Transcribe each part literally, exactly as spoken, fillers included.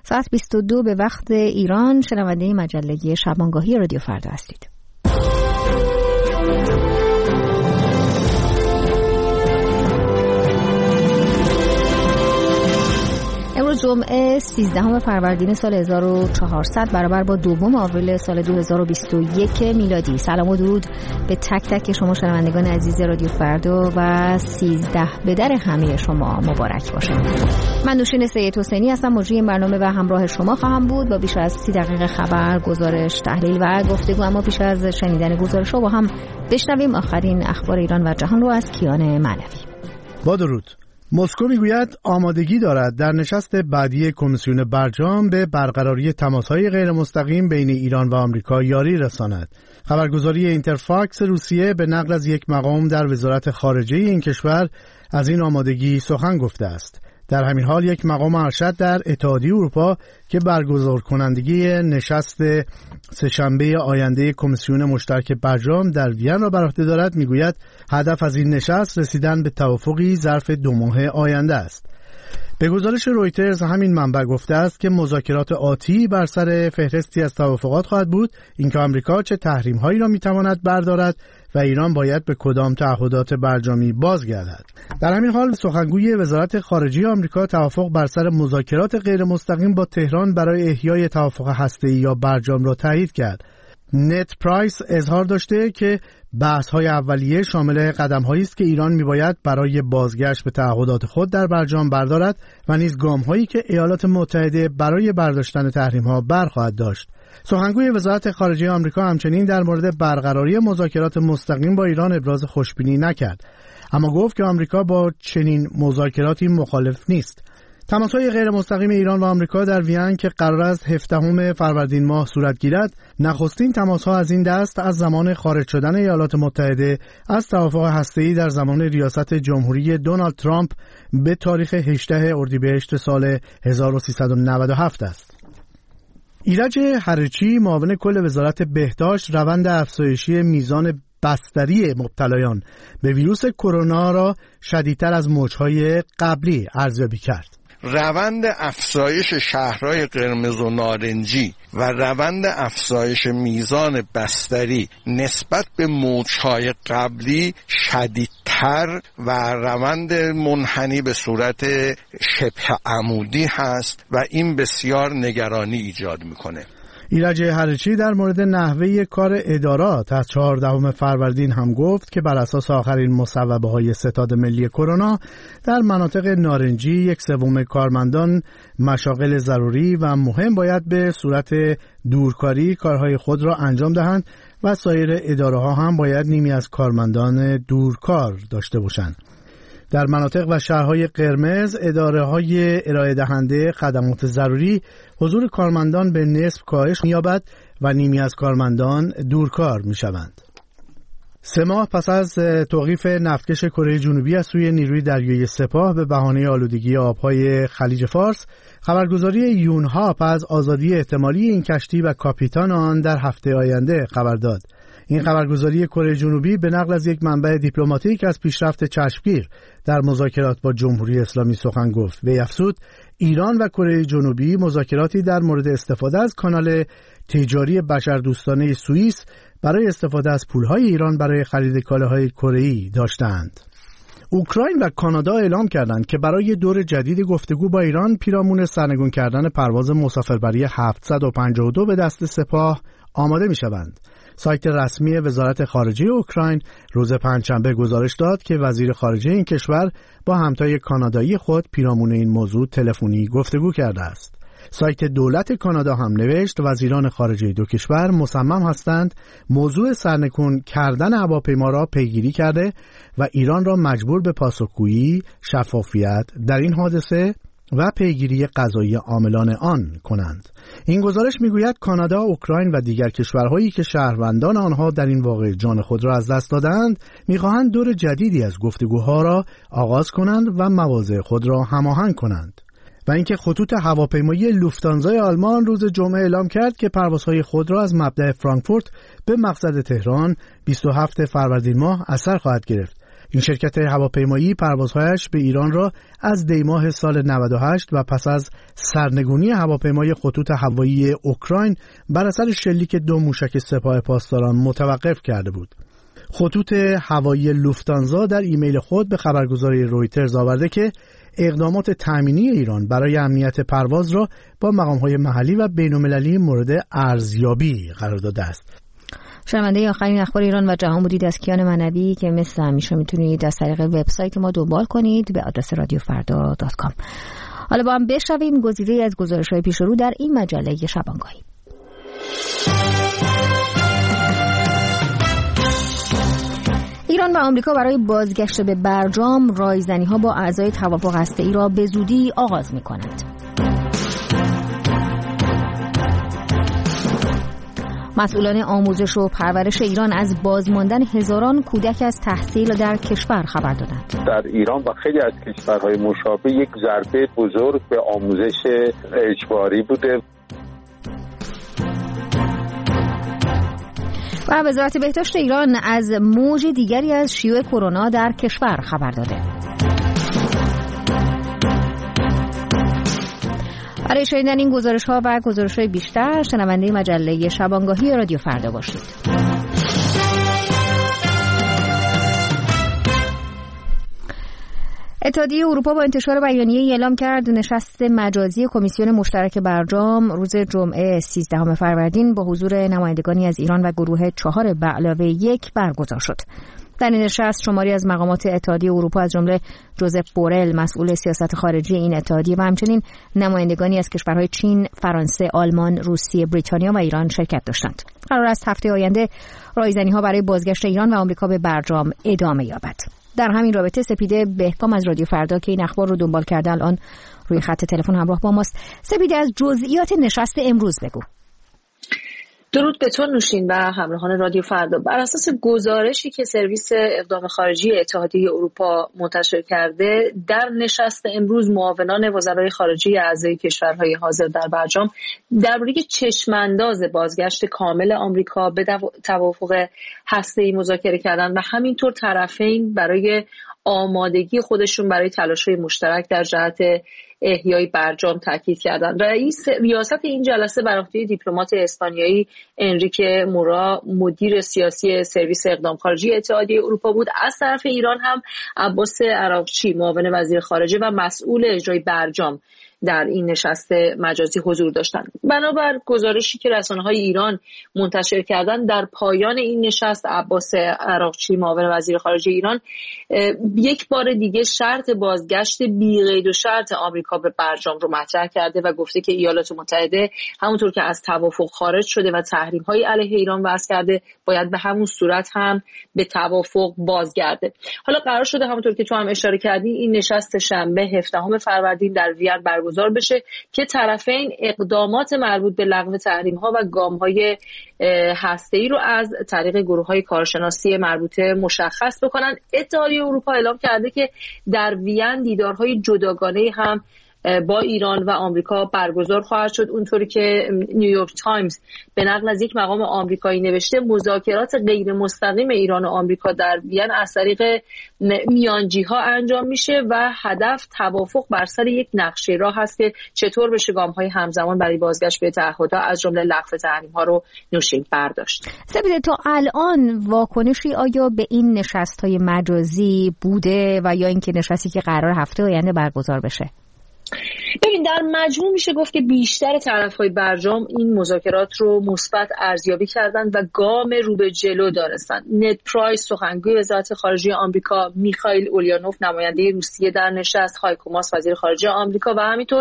ساعت بیست و دو به وقت ایران. شنونده مجله شبانگاهی رادیو فردا هستید. امروز جمعه سیزدهم فروردین سال هزار و چهارصد برابر با دوم آوریل سال دو هزار و بیست و یک میلادی. سلام و درود به تک تک شما شنوندگان عزیز رادیو فردا و سیزده به در همه شما مبارک باشه. من نوشین سید حسینی هستم، مجری این برنامه و همراه شما خواهم بود با بیش از سی دقیقه خبر، گزارش، تحلیل و گفتگو. اما پیش از شنیدن گزارش ها با هم بشنویم آخرین اخبار ایران و جهان رو از کیان معنوی. با درود. مسکو میگوید آمادگی دارد در نشست بعدی کمیسیون برجام به برقراری تماس‌های غیر مستقیم بین ایران و آمریکا یاری رساند. خبرگزاری اینترفاکس روسیه به نقل از یک مقام در وزارت خارجه این کشور از این آمادگی سخن گفته است. در همین حال یک مقام ارشد در اتحادیه اروپا که برگزار کنندگی نشست سه‌شنبه آینده کمیسیون مشترک برجام در وین را بر عهده دارد میگوید هدف از این نشست رسیدن به توافقی ظرف دو ماه آینده است. به گزارش رویترز همین منبع گفته است که مذاکرات آتی بر سر فهرستی از توافقات خواهد بود، اینکه آمریکا چه تحریم‌هایی را میتواند بردارد و ایران باید به کدام تعهدات برجامی بازگردد. در همین حال سخنگوی وزارت خارجه آمریکا توافق بر سر مذاکرات غیر مستقیم با تهران برای احیای توافق هسته‌ای یا برجام را تایید کرد. نت پرایس اظهار داشته که بحث‌های اولیه شامل قدم‌هایی است که ایران می‌باید برای بازگشت به تعهدات خود در برجام بردارد و نیز گام‌هایی که ایالات متحده برای برداشتن تحریم‌ها برخواهد داشت. سخنگوی وزارت خارجه آمریکا همچنین در مورد برقراری مذاکرات مستقیم با ایران ابراز خوشبینی نکرد، اما گفت که آمریکا با چنین مذاکراتی مخالف نیست. تماس‌های غیر مستقیم ایران و آمریکا در وین که قرار است هفدهم فروردین ماه صورت گیرد، نخستین تماس‌ها از این دست از زمان خارج شدن ایالات متحده از توافق هسته‌ای در زمان ریاست جمهوری دونالد ترامپ به تاریخ هجدهم اردیبهشت سال هزار و سیصد و نود و هفت است. ایرج هرچی معاون کل وزارت بهداشت روند افزایشی میزان بستری مبتلایان به ویروس کرونا را شدیدتر از موج‌های قبلی ارزیابی کرد. روند افزایش شهرهای قرمز و نارنجی و روند افزایش میزان بستری نسبت به موجهای قبلی شدیدتر و روند منحنی به صورت شبه عمودی هست و این بسیار نگرانی ایجاد میکنه. ایرج هرچی در مورد نحوه کار ادارات از چهاردهم فروردین هم گفت که بر اساس آخرین مصوبه های ستاد ملی کرونا در مناطق نارنجی یک سوم کارمندان مشاغل ضروری و مهم باید به صورت دورکاری کارهای خود را انجام دهند و سایر اداره ها هم باید نیمی از کارمندان دورکار داشته باشند. در مناطق و شهرهای قرمز اداره‌های ارائه دهنده خدمات ضروری حضور کارمندان به نصف کاهش می‌یابد و نیمی از کارمندان دورکار می‌شوند. سه ماه پس از توقیف نفتکش کره جنوبی از سوی نیروی دریایی سپاه به بهانه آلودگی آب‌های خلیج فارس، خبرگزاری یونهاپ از آزادی احتمالی این کشتی و کاپیتان آن در هفته آینده خبر داد. این خبرگزاری کره جنوبی به نقل از یک منبع دیپلماتیک از پیشرفت چشمگیر در مذاکرات با جمهوری اسلامی سخن گفت. وی افزود ایران و کره جنوبی مذاکراتی در مورد استفاده از کانال تجاری بشردوستانه سوئیس برای استفاده از پولهای ایران برای خرید کالاهای کره‌ای داشتند. اوکراین و کانادا اعلام کردند که برای دور جدید گفتگو با ایران پیرامون سرنگون کردن پرواز مسافربری هفتصد و پنجاه و دو به دست سپاه آماده می‌شوند. سایت رسمی وزارت خارجه اوکراین روز پنجشنبه گزارش داد که وزیر خارجه این کشور با همتای کانادایی خود پیرامون این موضوع تلفنی گفتگو کرده است. سایت دولت کانادا هم نوشت وزیران خارجه دو کشور مصمم هستند موضوع سرنگون کردن هواپیما را پیگیری کرده و ایران را مجبور به پاسخگویی، شفافیت در این حادثه و پیگیری قضایی عاملان آن کنند. این گزارش میگوید کانادا، اوکراین و دیگر کشورهایی که شهروندان آنها در این واقعه جان خود را از دست دادند میخواهند دور جدیدی از گفتگوها را آغاز کنند و مواضع خود را هماهنگ کنند. و اینکه خطوط هواپیمایی لوفتانزا آلمان روز جمعه اعلام کرد که پروازهای خود را از مبدأ فرانکفورت به مقصد تهران بیست و هفتم فروردین ماه از سر خواهد گرفت. این شرکت هواپیمایی پروازهایش به ایران را از دیماه سال نود و هشت و پس از سرنگونی هواپیمای خطوط هوایی اوکراین بر اثر شلیک دو موشک سپاه پاسداران متوقف کرده بود. خطوط هوایی لوفتانزا در ایمیل خود به خبرگزاری رویترز آورده که اقدامات تأمینی ایران برای امنیت پرواز را با مقام‌های محلی و بین‌المللی مورد ارزیابی قرار داده است. شنونده آخرین اخبار ایران و جهان بودید از کیان منوی که مثل همیشه میتونید از طریق وبسایت ما دنبال کنید به آدرس رادیو فردا دات کام. حالا با هم بشنویم گزیده‌ای از گزارش‌های پیش رو در این مجله شبانگاهی. ایران و آمریکا برای بازگشت به برجام رایزنی‌ها با اعضای توافق هسته‌ای را به زودی آغاز می‌کنند. مسئولان آموزش و پرورش ایران از بازماندن هزاران کودک از تحصیل در کشور خبر دادند. در ایران و خیلی از کشورهای مشابه یک ضربه بزرگ به آموزش اجباری بوده. و وزارت بهداشت ایران از موج دیگری از شیوع کرونا در کشور خبر داده. برای شنیدن این گزارش‌ها و گزارش‌های بیشتر شنونده مجله شبانگاهی رادیو فردا باشید. اتحادیه اروپا با انتشار بیانیه‌ای اعلام کرد نشست مجازی کمیسیون مشترک برجام روز جمعه سیزدهم فروردین با حضور نمایندگانی از ایران و گروه چهار به علاوه یک برگزار شد. در این نشست شماری از مقامات اتحادیه اروپا از جمله جوزف بورل مسئول سیاست خارجی این اتحادیه و همچنین نمایندگانی از کشورهای چین، فرانسه، آلمان، روسیه، بریتانیا و ایران شرکت داشتند. قرار است هفته آینده رایزنی‌ها برای بازگشت ایران و آمریکا به برجام ادامه یابد. در همین رابطه سپیده بهکام از رادیو فردا که این اخبار رو دنبال کرده الان روی خط تلفن همراه با ماست. سپیده، از جزئیات نشست امروز بگو. درود به تو نوشین و همراهان رادیو فردا. بر اساس گزارشی که سرویس اقدام خارجی اتحادیه اروپا منتشر کرده، در نشست امروز معاونان وزرای خارجه اعضای کشورهای حاضر در برجام درباره چشمانداز بازگشت کامل آمریکا به توافق هسته‌ای مذاکره کردند و همینطور طرفین برای آمادگی خودشون برای تلاش‌های مشترک در جهت احیای برجام تاکید کردند. رئیس ریاست این جلسه بر عهده دیپلمات اسپانیایی انریکه مورا مدیر سیاسی سرویس اقدام خارجی اتحادیه اروپا بود. از طرف ایران هم عباس عراقچی معاون وزیر خارجه و مسئول اجرای برجام در این نشست مجازی حضور داشتند. بنابر گزارشی که رسانه‌های ایران منتشر کردند، در پایان این نشست عباس عراقچی معاون وزیر خارجه ایران یک بار دیگه شرط بازگشت بی قید و شرط آمریکا به برجام رو مطرح کرده و گفته که ایالات متحده همونطور که از توافق خارج شده و تحریم‌های علیه ایران وضع کرده باید به همون صورت هم به توافق بازگرده. حالا قرار شده همونطور که تو هم اشاره کردی این نشست شنبه هفدهم فروردین در وین برگزار بشه که طرفین اقدامات مربوط به لغو تحریم‌ها و گام‌های هسته‌ای رو از طریق گروه‌های کارشناسی مربوطه مشخص بکنن. اتحادیه اروپا اعلام کرده که در وین دیدارهای جداگانه هم با ایران و آمریکا برگزار خواهد شد. اونطوری که نیویورک تایمز به نقل از یک مقام آمریکایی نوشته مذاکرات غیر مستقیم ایران و آمریکا در وین از طریق میانجی‌ها انجام میشه و هدف توافق بر سر یک نقشه راه هست که چطور بشه گام‌های همزمان برای بازگشت به تعهدات از جمله لغو تحریم‌ها رو نوشین برداشت. سپیده، تا الان واکنشی آیا به این نشست‌های مجازی بوده و یا اینکه نشستی که قرار هفته آینده برگزار بشه؟ ببین، در مجموع میشه گفت که بیشتر طرف‌های برجام این مذاکرات رو مثبت ارزیابی کردند و گام رو به جلو دانستند. نت پرایس سخنگوی وزارت خارجه آمریکا، میخائیل اولیانوف نماینده روسیه در نشست، هایکو ماس وزیر خارجه آمریکا و همینطور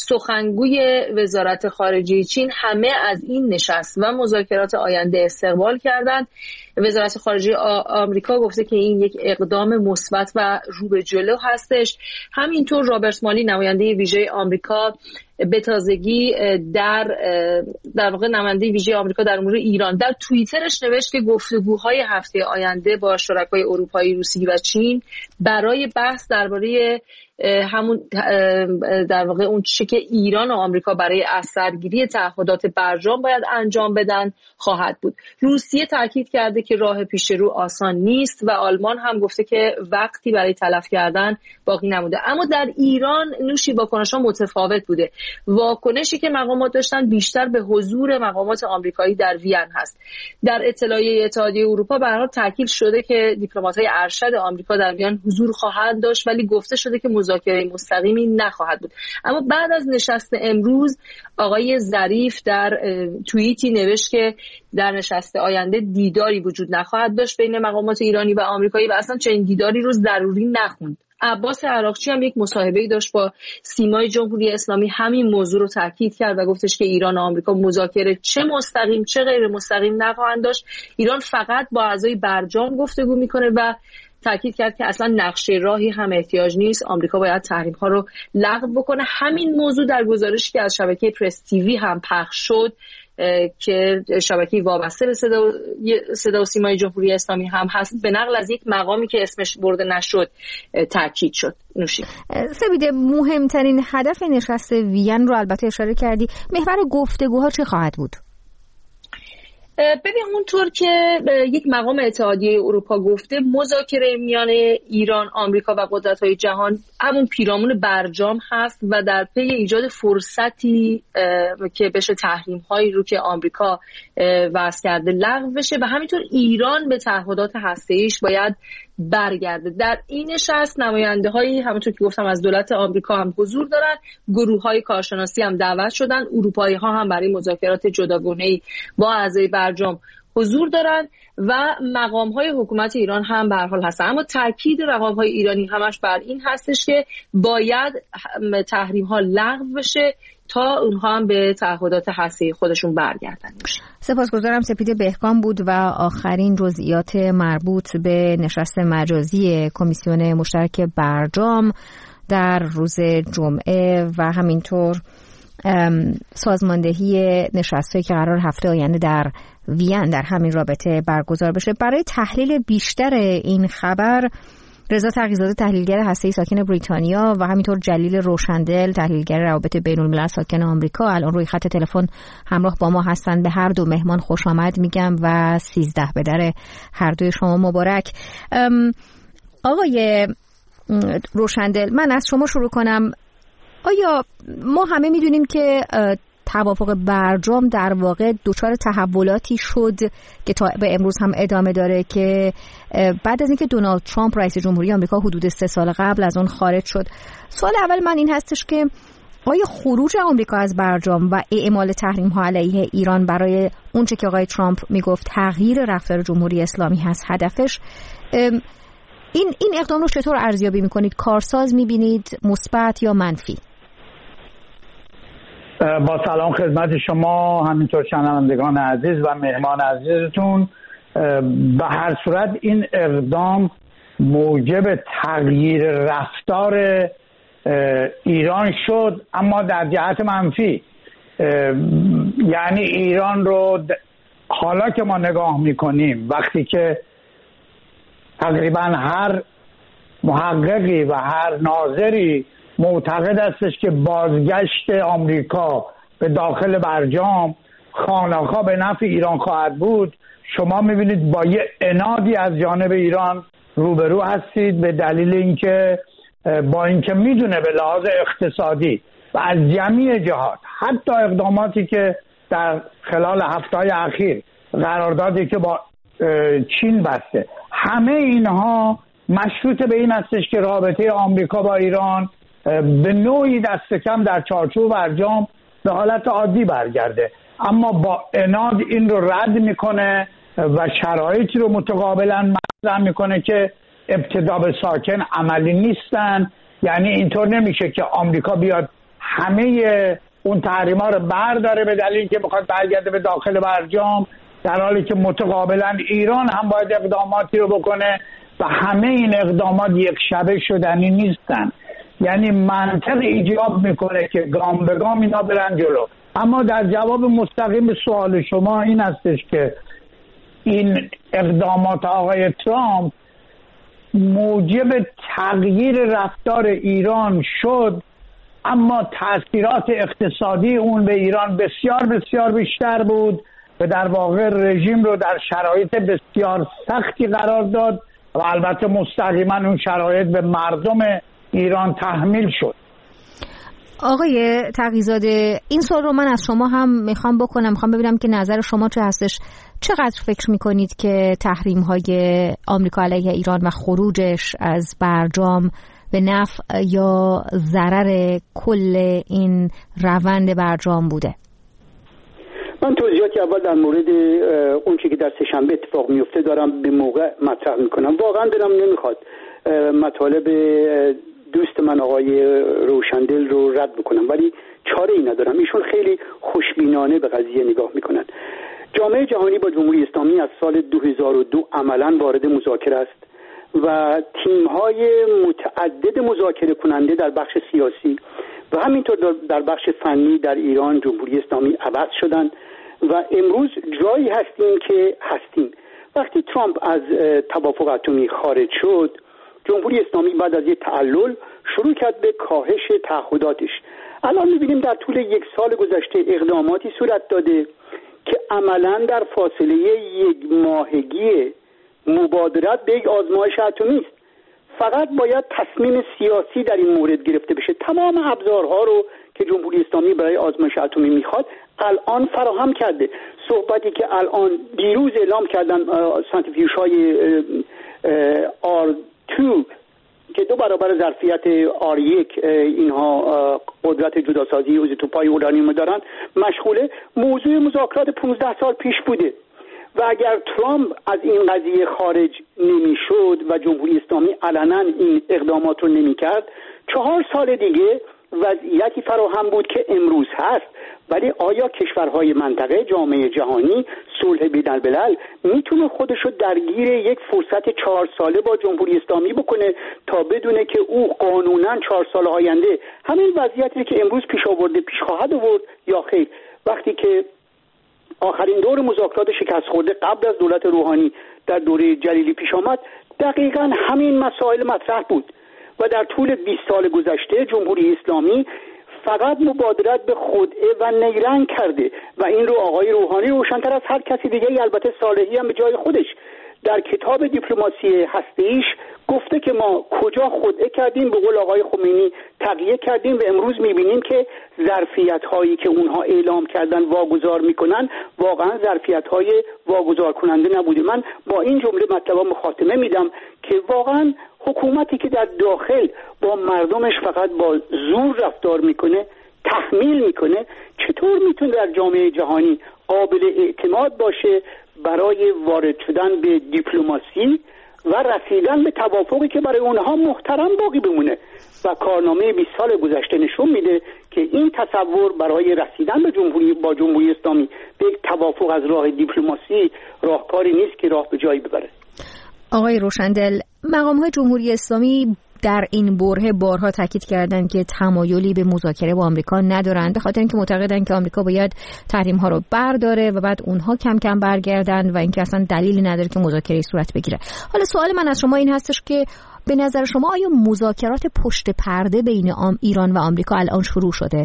سخنگوی وزارت خارجه چین همه از این نشست و مذاکرات آینده استقبال کردند. وزارت خارجه آمریکا گفته که این یک اقدام مثبت و رو به جلو هستش. همینطور رابرت مالی نماینده ویژه آمریکا به تازگی در در واقع نماینده ویژه آمریکا در امور ایران در توییترش نوشت که گفتگوهای هفته آینده با شرکای اروپایی، روسیه و چین برای بحث درباره همون در واقع اون چیزی که ایران و آمریکا برای اثرگیری تعهدات برجام باید انجام بدن خواهد بود. روسیه تاکید کرده که راه پیش رو آسان نیست و آلمان هم گفته که وقتی برای تلف کردن باقی نمونده. اما در ایران نوشی واکنش‌ها متفاوت بوده. واکنشی که مقامات داشتن بیشتر به حضور مقامات آمریکایی در وین هست. در اطلاعیه اتحادیه اروپا به هر حال تاکید شده که دیپلمات‌های ارشد آمریکا در وین حضور خواهند داشت، ولی گفته شده که مذاکره مستقیمی نخواهد بود. اما بعد از نشست امروز آقای ظریف در توییتی نوشت که در نشست آینده دیداری وجود نخواهد داشت بین مقامات ایرانی و آمریکایی و اصلا چنین دیداری رو ضروری نخوند. عباس عراقچی هم یک مصاحبه‌ای داشت با سیمای جمهوری اسلامی، همین موضوع رو تاکید کرد و گفتش که ایران و آمریکا مذاکره چه مستقیم چه غیر مستقیم نخواهند داشت. ایران فقط با اعضای برجام گفتگو میکنه و تاکید کرد که اصلا نقشه راهی هم احتیاج نیست، آمریکا باید تحریم ها رو لغو بکنه. همین موضوع در گزارشی که از شبکه پرس تیوی هم پخش شد که شبکه وابسته به صدا و, صدا و سیمای جمهوری اسلامی هم هست، به نقل از یک مقامی که اسمش برده نشد تاکید شد. نوشی سپیده، مهمترین هدف نشست وین رو البته اشاره کردی، محور گفتگوها چه خواهد بود؟ ببین اونطور که یک مقام اتحادیه اروپا گفته، مذاکره میان ایران، آمریکا و قدرت‌های جهان همون پیرامون برجام هست و در پی ایجاد فرصتی که بشه تحریم‌هایی رو که آمریکا وضع کرده لغو بشه و همینطور ایران به تعهدات هسته‌ایش باید برگرده. در این نشست نماینده‌هایی همونطور که گفتم از دولت آمریکا هم حضور دارن، گروه‌های کارشناسی هم دعوت شدن، اروپایی‌ها هم برای مذاکرات جداگانه‌ای با اعضای برجام حضور دارن و مقام‌های حکومت ایران هم به هر حال هستن. اما تاکید مقام‌های ایرانی همش بر این هستش که باید تحریم‌ها لغو بشه تا اونها هم به تعهدات هسته‌ای خودشون برگردن. سپاسگزارم. سپیده بهکام بود و آخرین جزئیات مربوط به نشست مجازی کمیسیون مشترک برجام در روز جمعه و همینطور سازماندهی نشستی که قرار هفته آینده در وین در همین رابطه برگزار بشه. برای تحلیل بیشتر این خبر رضا تقی‌زاده تحلیلگر هسته‌ای ساکن بریتانیا و همینطور جلیل روشندل تحلیلگر روابط بین‌الملل ساکن آمریکا الان روی خط تلفن همراه با ما هستند. به هر دو مهمان خوش آمد میگم و سیزده به در هر دوی شما مبارک. آقای روشندل، من از شما شروع کنم. آیا ما همه میدونیم که توافق برجام در واقع دچار تحولاتی شد که تا به امروز هم ادامه داره که بعد از اینکه دونالد ترامپ رئیس جمهوری آمریکا حدود سه سال قبل از اون خارج شد، سوال اول من این هستش که آیا خروج آمریکا از برجام و اعمال تحریم ها علیه ایران برای اونچه که آقای ترامپ میگفت تغییر رفتار جمهوری اسلامی هست هدفش، این این اقدام رو چطور ارزیابی میکنید؟ کارساز میبینید، مثبت یا منفی؟ با سلام خدمت شما، همینطور شنوندگان عزیز و مهمان عزیزتون. به هر صورت این اقدام موجب تغییر رفتار ایران شد، اما در جهت منفی. یعنی ایران رو حالا که ما نگاه میکنیم، وقتی که تقریبا هر محققی و هر ناظری معتقد استش که بازگشت آمریکا به داخل برجام خانه‌ها به نفع ایران خواهد بود، شما میبینید با یه عنادی از جانب ایران روبرو هستید، به دلیل اینکه با اینکه میدونه به لحاظ اقتصادی و از جمعی جهات، حتی اقداماتی که در خلال هفته‌های اخیر قراردادی که با چین بسته، همه اینها مشروط به این هستش که رابطه آمریکا با ایران به نوعی دست کم در چارچوب برجام به حالت عادی برگرده. اما با عناد این رو رد میکنه و شرایطی رو متقابلا مطرح میکنه که ابتدا به ساکن عملی نیستن. یعنی اینطور نمیشه که آمریکا بیاد همه اون تحریما رو برداره به دلیل که بخواد برگرده به داخل برجام، در حالی که متقابلا ایران هم باید اقداماتی رو بکنه و همه این اقدامات یک شبه شدنی نیستن. یعنی منطق ایجاب میکنه که گام به گام اینا برن جلو. اما در جواب مستقیم به سوال شما این هستش که این اقدامات آقای ترامپ موجب تغییر رفتار ایران شد، اما تأثیرات اقتصادی اون به ایران بسیار بسیار بیشتر بود و در واقع رژیم رو در شرایط بسیار سختی قرار داد و البته مستقیما اون شرایط به مردم ایران تحمیل شد. آقای تقی‌زاده، این سوال رو من از شما هم میخوام بکنم، میخوام ببینم که نظر شما چه هستش. چقدر فکر میکنید که تحریم های آمریکا علیه ایران و خروجش از برجام به نفع یا ضرر کل این روند برجام بوده؟ من توضیحاتی اول در مورد اون چیزی که در سه‌شنبه اتفاق میفته دارم به موقع مطرح میکنم. واقعا دلم نمیخواد مطالب دوست من آقای روشندل رو رد بکنم، ولی چاره ای ندارم. ایشون خیلی خوشبینانه به قضیه نگاه میکنن. جامعه جهانی با جمهوری اسلامی از سال دو هزار و دو عملاً وارد مذاکره است و تیم‌های متعدد مذاکره کننده در بخش سیاسی و همینطور در بخش فنی در ایران جمهوری اسلامی عوض شدن و امروز جایی هستیم که هستیم. وقتی ترامپ از توافق اتمی خارج شد، جمهوری اسلامی بعد از یک تعلل شروع کرد به کاهش تعهداتش. الان می‌بینیم در طول یک سال گذشته اقداماتی صورت داده که عملاً در فاصله یک ماهگی مبادرت به یک آزمایش اتمی است. فقط باید تصمیم سیاسی در این مورد گرفته بشه. تمام ابزارها رو که جمهوری اسلامی برای آزمایش اتمی میخواد الان فراهم کرده. صحبتی که الان دیروز اعلام کردن سانتریفیوژ های آر دو که دو برابر ظرفیت آر یک اینها قدرت جداسازی ایزوتوپای اورانیوم دارن، مشغول موضوع مذاکرات پانزده سال پیش بوده و اگر ترامپ از این قضیه خارج نمیشد و جمهوری اسلامی علنا این اقدامات رو نمیکرد، چهار سال دیگه وضعیتی فراهم بود که امروز هست. ولی آیا کشورهای منطقه، جامعه جهانی، صلح بین‌الملل میتونه خودش رو درگیر یک فرصت چهار ساله با جمهوری اسلامی بکنه تا بدونه که او قانونا چهار سال آینده همین وضعیتی که امروز پیش آورده پیش خواهد آورد یا خیر؟ وقتی که آخرین دور مذاکرات شکست خورده قبل از دولت روحانی در دوره جلیلی پیش آمد، دقیقاً همین مسائل مطرح بود و در طول بیست سال گذشته جمهوری اسلامی فقط مبادرت به خدعه و نیرنگ کرده و این رو آقای روحانی روشن‌تر از هر کسی دیگه، البته صالحی هم به جای خودش، در کتاب دیپلماسی هسته‌ایش گفته که ما کجا خدعه کردیم، به قول آقای خمینی تقیه کردیم و امروز می‌بینیم که ظرفیت‌هایی که اونها اعلام کردن واگذار می‌کنن واقعا ظرفیت‌های واگذار کننده نبوده. من با این جمله مطلب مخاطبه میدم که واقعا حکومتی که در داخل با مردمش فقط با زور رفتار میکنه، تحمیل میکنه، چطور میتونه در جامعه جهانی قابل اعتماد باشه برای وارد شدن به دیپلماسی و رسیدن به توافقی که برای اونها محترم باقی بمونه؟ و کارنامه بیست سال گذشته نشون میده که این تصور برای رسیدن به جمهوری با جمهوری اسلامی به یک توافق از راه دیپلماسی راهکاری نیست که راه به جایی ببره. آقای روشندل، مقام‌های جمهوری اسلامی در این برهه بارها تاکید کردند که تمایلی به مذاکره با آمریکا ندارند، به خاطر اینکه معتقدند که آمریکا باید تحریم‌ها رو برداره و بعد اونها کم کم برگردن و اینکه اصلا دلیلی نداره که مذاکره صورت بگیره. حالا سوال من از شما این هستش که به نظر شما آیا مذاکرات پشت پرده بین ایران و آمریکا الان شروع شده؟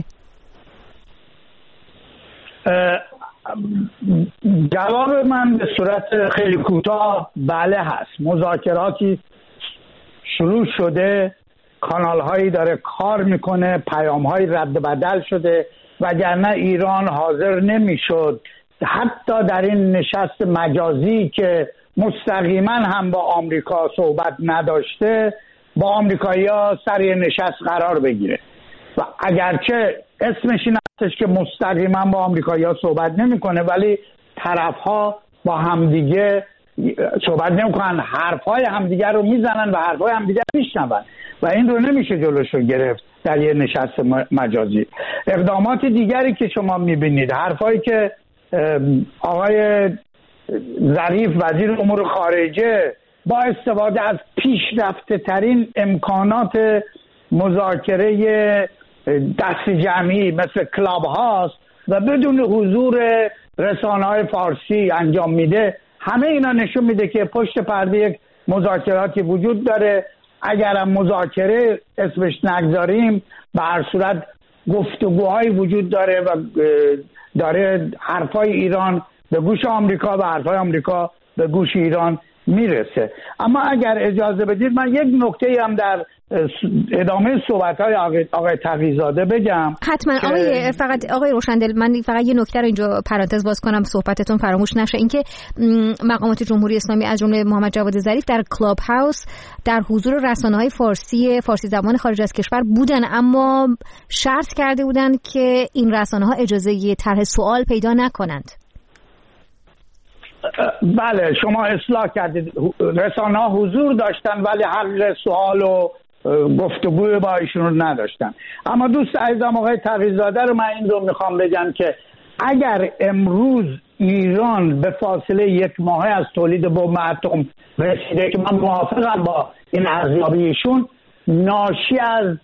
جواب من به صورت خیلی کوتاه بله هست. مذاکراتی شروع شده، کانال هایی داره کار میکنه، پیام های رد بدل شده، وگرنه ایران حاضر نمیشد حتی در این نشست مجازی که مستقیما هم با آمریکا صحبت نداشته با آمریکایی‌ها سر نشست قرار بگیره. و اگرچه اسمش این هستش که مستقیما با آمریکایی‌ها صحبت نمیکنه، ولی طرف‌ها با همدیگه صحبت نمیکنن، حرف‌های همدیگه رو میزنن و حرف‌های همدیگه میشنون و این رو نمیشه جلوش رو گرفت در یه نشست مجازی. اقدامات دیگری که شما میبینید، حرفایی که آقای ظریف وزیر امور خارجه با استفاده از پیشرفته ترین امکانات مذاکره دست جمعی مثل کلاب هاست و بدون حضور رسانه‌های فارسی انجام میده، همه اینا نشون میده که پشت پرده یک مذاکراتی وجود داره، اگرم مذاکره اسمش نگذاریم به هر صورت گفتگوهایی وجود داره و داره حرفای ایران به گوش آمریکا و حرفای آمریکا به گوش ایران میرسه. اما اگر اجازه بدید من یک نکته هم در ادامه صحبت‌های آقای, آقای تقی‌زاده بگم. حتما آقای فقط آقای روشندل، من فقط یه نکته رو اینجا پرانتز باز کنم صحبتتون فراموش نشه، اینکه مقامات جمهوری اسلامی از جمله محمد جواد ظریف در کلاب هاوس در حضور رسانه‌های فارسی فارسی زبان خارج از کشور بودن، اما شرط کرده بودند که این رسانه‌ها اجازه طرح سوال پیدا نکنند. بله شما اصلاح کردید، رسانه‌ها حضور داشتن ولی حق سوال و گفتگو با ایشون رو نداشتن. اما دوست عزیزم آقای تقی‌زاده رو من این رو میخوام بگم که اگر امروز ایران به فاصله یک ماه از تولید بمب اتم رسیده، که من موافقم با این ارزیابی ایشون، ناشی از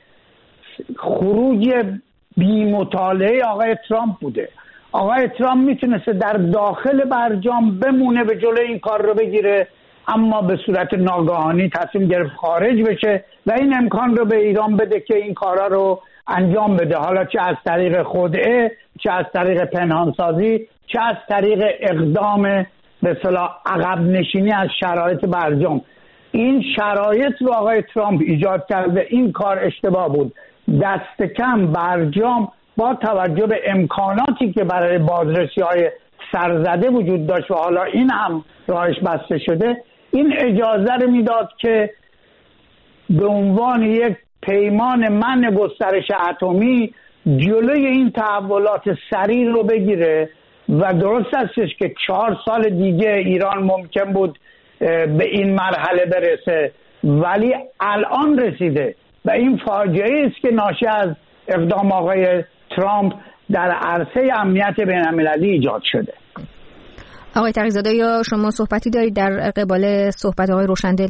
خروج بی مطالعه آقای ترامپ بوده. آقای ترامپ میتونسته در داخل برجام بمونه به جلوی این کار رو بگیره، اما به صورت ناگهانی تصمیم گرفت خارج بشه و این امکان رو به ایران بده که این کارا رو انجام بده، حالا چه از طریق خدعه، چه از طریق پنهانسازی، چه از طریق اقدام به اصطلاح عقب نشینی از شرایط برجام. این شرایط رو آقای ترامپ ایجاد کرده، این کار اشتباه بود. دست کم برجام با توجه به امکاناتی که برای بازرسی‌های سرزده وجود داشت و حالا این هم راهش بسته شده، این اجازه رو میداد که به عنوان یک پیمان منع گسترش اتمی جلوی این تحولات سریع رو بگیره و درست استش که چهار سال دیگه ایران ممکن بود به این مرحله برسه، ولی الان رسیده و این فاجعه است که ناشی از اقدام آقای ترامپ در عرصه امنیت بین‌المللی ایجاد شده. آقای تقی‌زاده یا شما صحبتی دارید در قبال صحبت آقای روشندل؟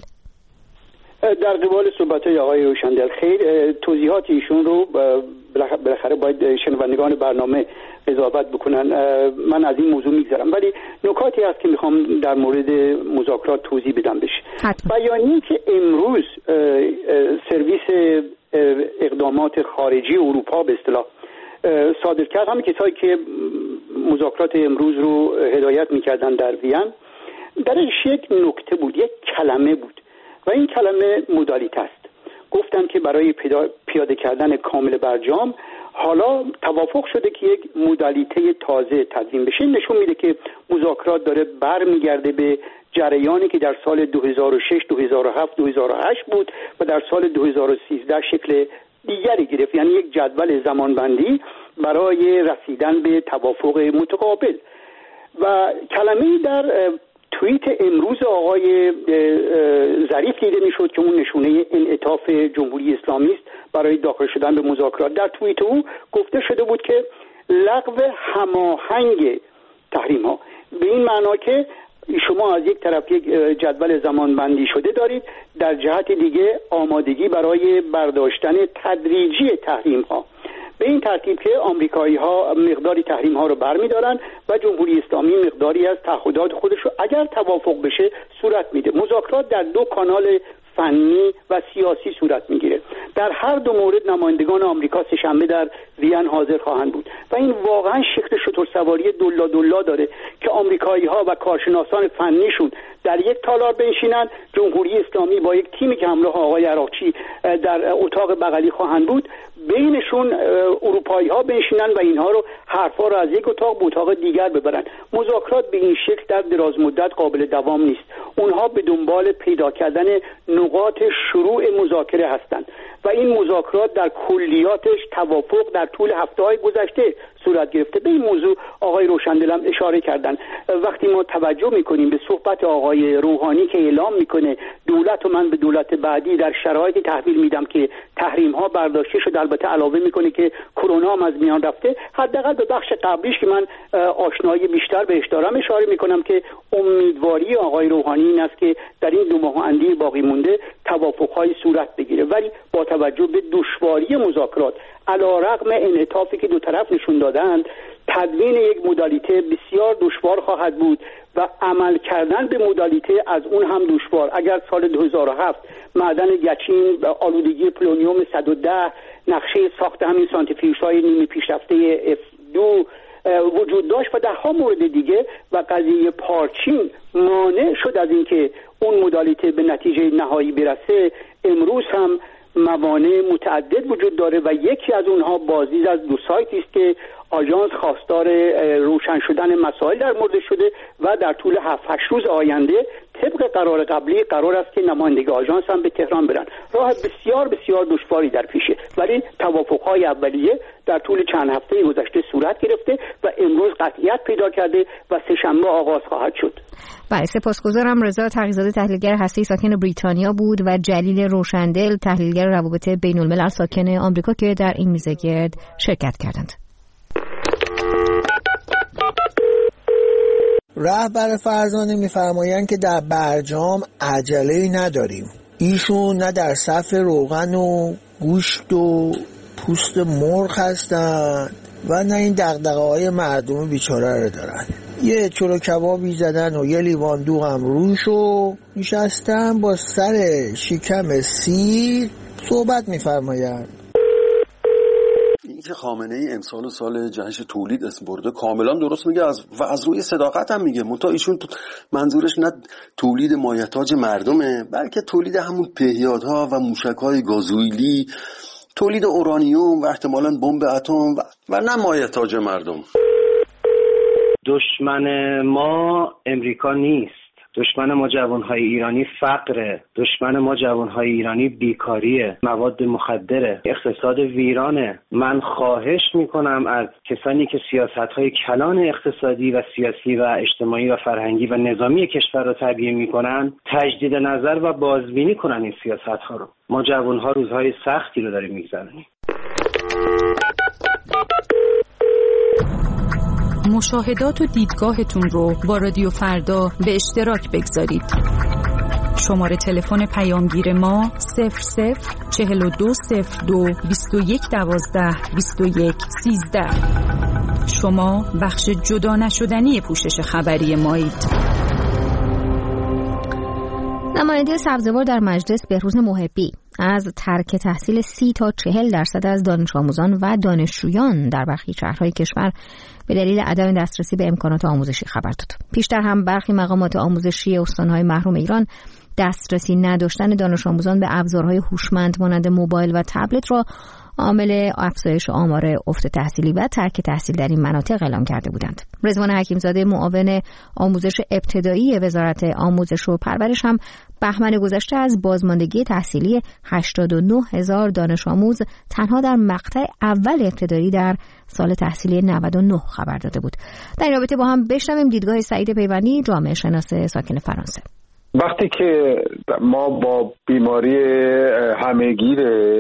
در قبال صحبت آقای روشندل خیر توضیحات ایشون رو بالاخره باید شنوندگان برنامه قضاوت بکنن، من از این موضوع میگذرم، ولی نکاتی هست که میخوام در مورد مذاکرات توضیح بدم بشه. بیانیه‌ای که امروز سرویس اقدامات خارجی اروپا به اصطلاح صادر کرد، همه کسایی که مذاکرات امروز رو هدایت میکردن در وین، درش یک نکته بود، یک کلمه بود و این کلمه مدالیته است. گفتن که برای پیاده کردن کامل برجام حالا توافق شده که یک مدالیته تازه تدوین بشه. نشون میده که مذاکرات داره برمیگرده به جریانی که در سال دو هزار و شش، دو هزار و هفت، دو هزار و هشت بود و در سال دو هزار و سیزده شکل دیگری گرفت، یعنی یک جدول زمانبندی برای رسیدن به توافق متقابل. و کلمه‌ای در توییت امروز آقای ظریف دیده میشد که اون نشونه انعطاف جمهوری اسلامی است برای داخل شدن به مذاکرات. در توییت او گفته شده بود که لغو هماهنگ تحریم ها، به این معنا که شما از یک طرف یک جدول زمانبندی شده دارید، در جهت دیگه آمادگی برای برداشتن تدریجی تحریم ها، به این ترتیب که آمریکایی ها مقداری تحریم ها رو برمیدارن و جمهوری اسلامی مقداری از تعهدات خودش رو اگر توافق بشه صورت میده. مذاکرات در دو کانال فنی و سیاسی صورت میگیره. در هر دو مورد نمایندگان آمریکا سه‌شنبه در وین حاضر خواهند بود و این واقعا شکل شترسواری دلا دلا داره که آمریکایی ها و کارشناسان فنیشون در یک تالار بنشینن، جمهوری اسلامی با یک تیمی که همراه آقای عراقچی در اتاق بغلی خواهند بود، بینشون اروپایی ها بنشینن و اینها رو حرفا رو از یک اتاق به اتاق دیگر ببرن. مذاکرات به این شکل در دراز مدت قابل دوام نیست. اونها به دنبال پیدا کردن نقاط شروع مذاکره هستند و این مذاکرات در کلیاتش توافق در طول هفته‌های گذشته صورت گرفته. به این موضوع آقای روشندل هم اشاره کردن. وقتی ما توجه میکنیم به صحبت آقای روحانی که اعلام میکنه دولت و من به دولت بعدی در شرایطی تحویل میدم که تحریم ها برداشته شد، البته علاوه میکنه که کرونا هم از میان رفته، حداقل به بخش قبلیش که من آشنایی بیشتر بهش دارم اشاره میکنم که امیدواری آقای روحانی این است که در این دو ماه اندی باقی مونده توافق‌های صورت بگیره، ولی با توجه به دشواری مذاکرات علیرغم انعطافی که دو طرف نشون دادند تدوین یک مدالیته بسیار دشوار خواهد بود و عمل کردن به مدالیته از اون هم دشوار. اگر سال دو هزار و هفت معدن گچین و آلودگی پلونیوم صد و ده، نقشه ساخت همین سانتریفیوژهای نیمه پیشرفته اف دو وجود داشت و ده ها مورد دیگه و قضیه پارچین مانع شد از اینکه اون مدالیته به نتیجه نهایی برسه، امروز هم موانع متعدد وجود داره و یکی از اونها بازدید از دو سایتی است که آژانس خواستار روشن شدن مسائل در مورد شده و در طول هفت هشت روز آینده طبق قرار قبلی قرار است که نمایندگان آژانس هم به تهران برن. راه بسیار بسیار دشواری در پیشه، ولی توافق‌های اولیه در طول چند هفته گذشته صورت گرفته و امروز قطعیت پیدا کرده و سه‌شنبه آغاز خواهد شد. بله، سپاسگزارم. رضا تقی‌زاده تحلیلگر هسته‌ای ساکن بریتانیا بود و جلیل روشندل تحلیلگر روابط بین‌الملل ساکن آمریکا که در این میزگرد شرکت کردند. رهبر فرزانه می‌فرمایند که در برجام عجله‌ای نداریم. ایشون نه در صف روغن و گوشت و پوست مرغ هستن و نه این دغدغه‌های مردم بیچاره رو دارن. یه چلو کبابی زدن و یه لیوان دوغ هم روش و نشستن با سر شکم سیر صحبت می‌فرمایند. که خامنه ای امسال سال جشن تولید اسم برده کاملا درست میگه از و از روی صداقت هم میگه. منتها ایشون منظورش نه تولید مایحتاج مردمه، بلکه تولید همون پهیادها و موشک‌های گازوئیلی، تولید اورانیوم و احتمالاً بمب اتم و, و نه مایحتاج مردم. دشمن ما امریکا نیست. دشمن ما جوانهای ایرانی فقره، دشمن ما جوانهای ایرانی بیکاریه، مواد مخدره، اقتصاد ویرانه. من خواهش میکنم از کسانی که سیاستهای کلان اقتصادی و سیاسی و اجتماعی و فرهنگی و نظامی کشور را تبیین میکنن تجدید نظر و بازبینی کنن این سیاستها رو. ما جوانها روزهای سختی رو داریم میگذرونیم. مشاهدات و دیدگاهتون رو با رادیو فردا به اشتراک بگذارید. شماره تلفن پیامگیر ما صفر صفر چهل و دو صفر دو بیست و یک دوازده بیست و یک سیزده. شما بخش جدا نشدنی پوشش خبری مایید. نماینده سبزوار در مجلس بهروز محبی از ترک تحصیل سی تا چهل درصد از دانش آموزان و دانشجویان در برخی شهرهای کشور به دلیل عدم دسترسی به امکانات آموزشی خبر داد. پیشتر هم برخی مقامات آموزشی استان‌های محروم ایران دسترسی نداشتن دانش آموزان به ابزارهای هوشمند مانند موبایل و تبلت را عامل افزایش آمار افت تحصیلی و ترک تحصیل در این مناطق اعلام کرده بودند. رضوان حکیمزاده معاون آموزش ابتدایی وزارت آموزش و پرورش هم بهمن گذشته از بازماندگی تحصیلی هشتاد و نه هزار دانش آموز تنها در مقطع اول ابتدایی در سال تحصیلی نود و نه خبر داده بود. در این رابطه با هم بشنویم دیدگاه سعید پیوندی، جامعه شناس ساکن فرانسه. وقتی که ما با بیماری همهگیر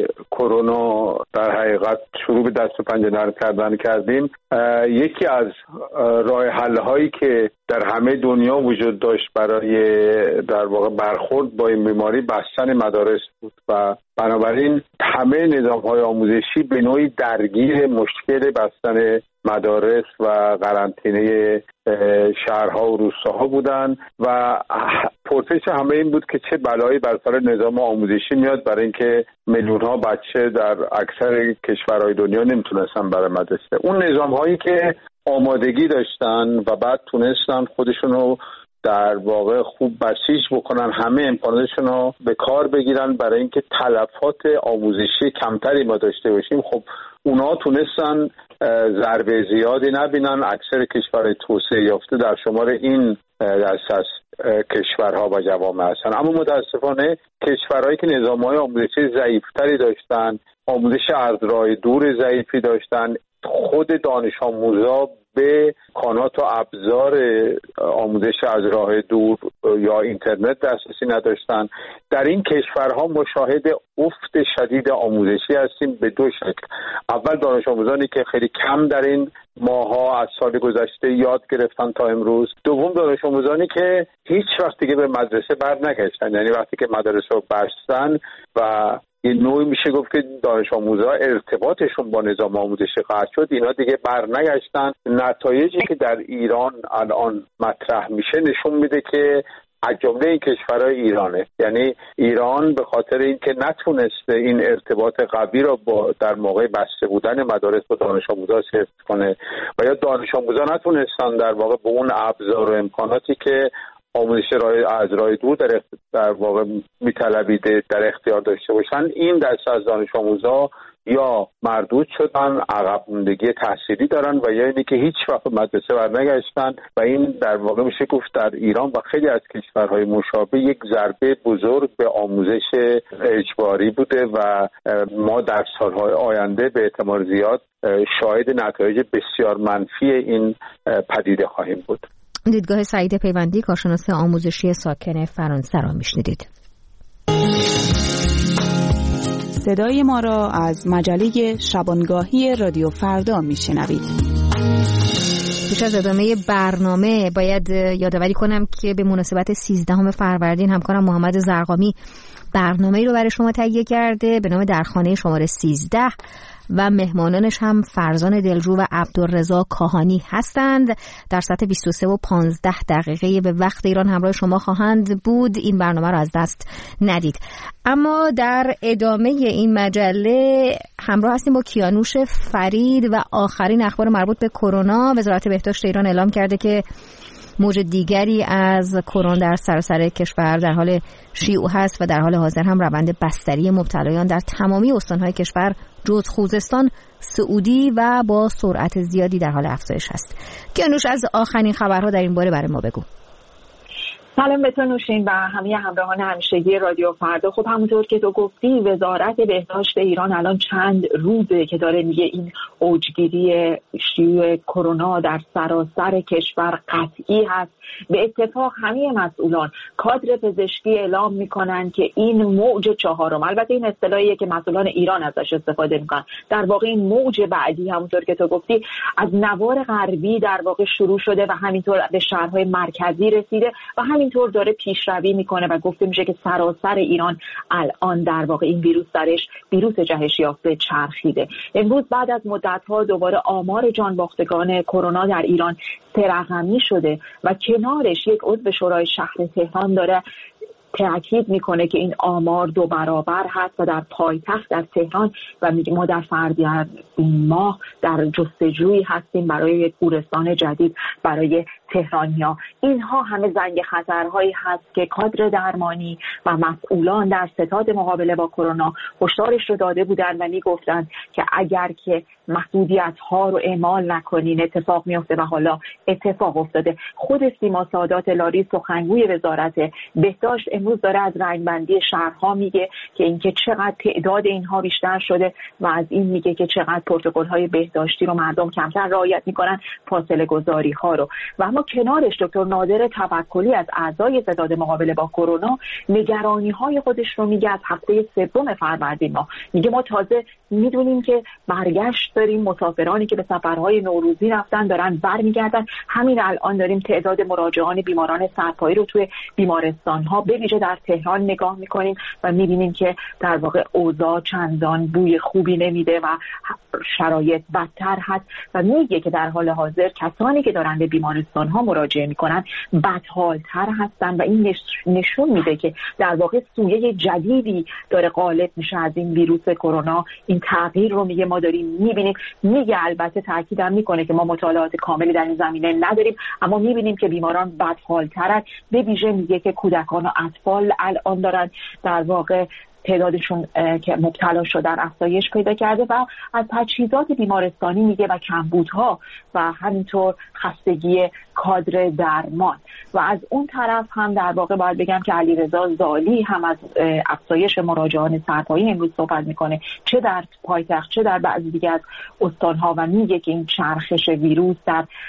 کرونا در حقیقت شروع به دست و پنجه نرم کردن کردیم، یکی از راه حل هایی که در همه دنیا وجود داشت برای در واقع برخورد با این بیماری بستن مدارس بود و بنابراین همه نظام های آموزشی به نوعی درگیر مشکل بستن مدارس و قرنطینه شهرها و روستاها بودن و پرسش همه این بود که چه بلایی بر سر نظام آموزشی میاد برای اینکه میلیون ها بچه در اکثر کشورهای دنیا نمیتونستن برای مدرسه. اون نظام هایی که آمادگی داشتن و بعد تونستن خودشونو در واقع خوب بسیج بکنن، همه امکاناتشون رو به کار بگیرن برای اینکه تلفات آموزشی کمتری ما داشته باشیم، خب اونا تونستن ضربه زیادی نبینن. اکثر کشورهای توسعه یافته در شمار این دسته از کشورها و جوامع هستن، اما متاسفانه کشورهایی که نظام‌های آموزشی ضعیفتری داشتن، آموزش از راه دور ضعیفی داشتن، خود دانش آموزا به امکانات و ابزار آموزش از راه دور یا اینترنت دسترسی نداشتن. در این کشورها مشاهد افت شدید آموزشی هستیم به دو شکل. اول دانش آموزانی که خیلی کم در این ماها از سال گذشته یاد گرفتن تا امروز. دوم دانش آموزانی که هیچ وقت دیگه به مدرسه بر نگشتن، یعنی وقتی که مدرسه رو بستن و یه نوعی میشه گفت که دانش آموزها ارتباطشون با نظام آموزشی قطع شد، اینا دیگه برنگشتن. نتایجی که در ایران الان مطرح میشه نشون میده که از جمله این کشورهای ایرانه، یعنی ایران به خاطر اینکه نتونسته این ارتباط قوی را با در موقع بسته بودن مدارس با دانش آموزا حفظ کنه و یا دانش آموزا نتونستن در واقع به اون ابزار و امکاناتی که آموزش رای از راه دور در در واقع میطلبیده در اختیار داشته باشن، این دسته از دانش آموزا یا مردود شدن، عقب موندگی تحصیلی دارن و یا اینی که هیچ وقت مدرسه برنگشتن و این در واقع میشه گفت در ایران و خیلی از کشورهای مشابه یک ضربه بزرگ به آموزش اجباری بوده و ما در سالهای آینده به احتمال زیاد شاهد نتایج بسیار منفی این پدیده خواهیم بود. دیدگاه سعید پیوندی، کارشناس آموزشی ساکن فرانسه را میشنیدید. صدای ما را از مجله شبانگاهی رادیو فردا میشنوید. پیش از ادامه برنامه باید یادآوری کنم که به مناسبت سیزدهم فروردین همکارم محمد زرقامی برنامه‌ای رو برای شما تهیه کرده به نام در خانه شماره سیزده و مهمانانش هم فرزان دلجو و عبدالرضا کاهانی هستند. در ساعت بیست و سه و پانزده دقیقه به وقت ایران همراه شما خواهند بود. این برنامه رو از دست ندید. اما در ادامه این مجله همراه هستیم با کیانوش فرید و آخرین اخبار مربوط به کرونا. وزارت بهداشت ایران اعلام کرده که موج دیگری از کرونا در سراسر کشور در حال شیوع هست و در حال حاضر هم روند بستری مبتلایان در تمامی استان‌های کشور جز خوزستان سعودی و با سرعت زیادی در حال افزایش هست. کیانوش، از آخرین خبرها در این باره برای ما بگو. سلام به تو نوشین و همه همراهان همیشگی رادیو فردا. خب همونطور که تو گفتی وزارت بهداشت ایران الان چند روزه که داره میگه این اوجگیری شیوع کرونا در سراسر کشور قطعی هست. به اتفاق همه مسئولان کادر پزشکی اعلام میکنن که این موج چهارم، البته این اصطلاحیه که مسئولان ایران ازش استفاده میکنن، در واقع این موج بعدی همونطور که تو گفتی از نوار غربی در واقع شروع شده و همینطور به شهرهای مرکزی رسیده و همینطور داره پیشروی میکنه و گفته میشه که سراسر ایران الان در واقع این ویروس درش ویروس جهش یافته چرخیده. امروز بعد از مدت‌ها دوباره آمار جانباختگان کرونا در ایران سه رقمی شده و کنارش یک عضو شورای شهر تهران داره تأکید میکنه که این آمار دو برابر هست و در پایتخت در تهران و میگه ما در فروردین این ماه در جستجویی هستیم برای یک گورستان جدید برای تهرانیا. اینها همه زنگ خطرهایی هست که کادر درمانی و مسئولان در ستاد مقابله با کرونا هشدارش رو داده بودن و میگفتن که اگر که محدودیت ها رو اعمال نکنین اتفاق میفته و حالا اتفاق افتاده. خود سیما سادات لاری سخنگوی وزارت بهداشت امروز داره از رنگبندی شهرها میگه که اینکه چقدر تعداد اینها بیشتر شده و از این میگه که چقدر پروتکل های بهداشتی رو مردم کمتر رعایت میکنن، فاصله گذاری ها رو. و اما کنارش دکتر نادر توکلی از اعضای ستاد مقابله با کرونا نگرانی های خودش رو میگه از هفته سوم فروردین ماه. میگه ما تازه میدونیم که برگشت داریم، مسافرانی که به سفرهای نوروزی رفتن دارن برمیگردن. همین الان داریم تعداد مراجعان بیماران سرپایی رو توی بیمارستان ها به ویژه در تهران نگاه میکنیم و میبینیم که در واقع اوضاع چندان بوی خوبی نمیده و شرایط بدتر هست و میگه که در حال حاضر کسانی که دارن به بیمارستان ها مراجعه میکنن بدحالتر هستن و این نشون میده که در واقع سویه جدیدی داره غالب میشه از این ویروس کرونا. این تغییر رو میگه ما داریم میبینیم. میگه البته تاکیدم میکنه که ما مطالعات کاملی در این زمینه نداریم اما میبینیم که بیماران بدحالترن. به ویژه میگه که کودکان و اطفال الان دارن در واقع تعدادشون که مبتلا شدن افزایش پیدا کرده و از تجهیزات بیمارستانی میگه و کمبودها و همینطور خستگی کادر درمان. و از اون طرف هم در واقع باید بگم که علیرضا زالی هم از افزایش مراجعان سرپایی امروز صحبت میکنه، چه در پایتخت چه در بعضی دیگه از استانها، و میگه که این چرخش ویروس در